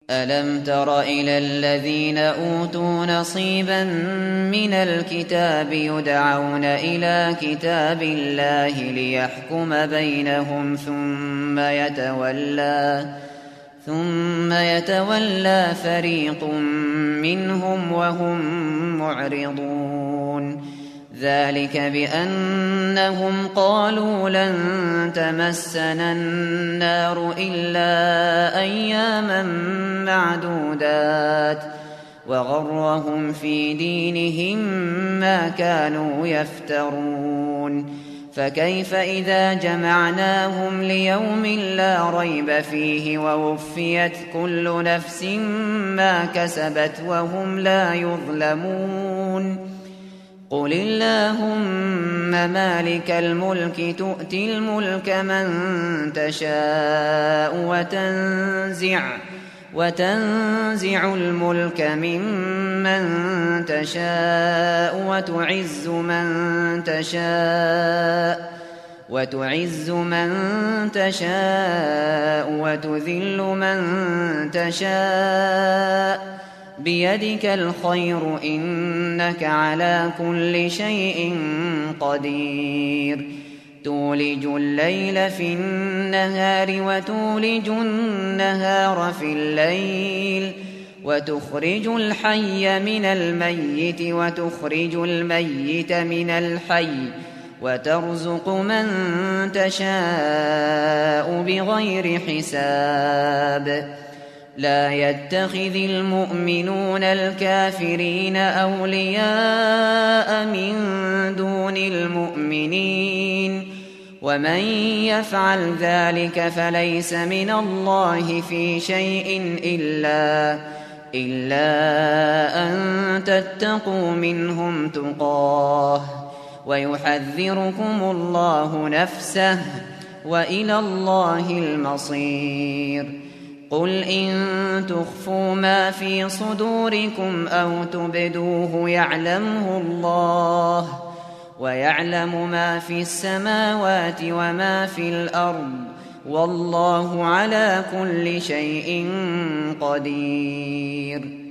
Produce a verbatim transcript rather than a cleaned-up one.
ألم تر إلى الذين أوتوا نصيبا من الكتاب يدعون إلى كتاب الله ليحكم بينهم ثم يتولى ثم يتولى فريق منهم وهم معرضون ذلك بأنهم قالوا لن تمسنا النار إلا أياما معدودات وغرهم في دينهم ما كانوا يفترون فكيف إذا جمعناهم ليوم لا ريب فيه ووفيت كل نفس ما كسبت وهم لا يظلمون قل اللهم مالك الملك تؤتي الملك من تشاء وتنزع وتنزع الملك ممن تشاء وتعز من تشاء وتعز من تشاء وتذل من تشاء بيدك الخير إنك على كل شيء قدير تولج الليل في النهار وتولج النهار في الليل وتخرج الحي من الميت وتخرج الميت من الحي وترزق من تشاء بغير حساب لا يتخذ المؤمنون الكافرين أولياء من دون المؤمنين ومن يفعل ذلك فليس من الله في شيء إلا, إلا أن تتقوا منهم تقاه ويحذركم الله نفسه وإلى الله المصير قل إن تخفوا ما في صدوركم أو تبدوه يعلمه الله ويعلم ما في السماوات وما في الأرض والله على كل شيء قدير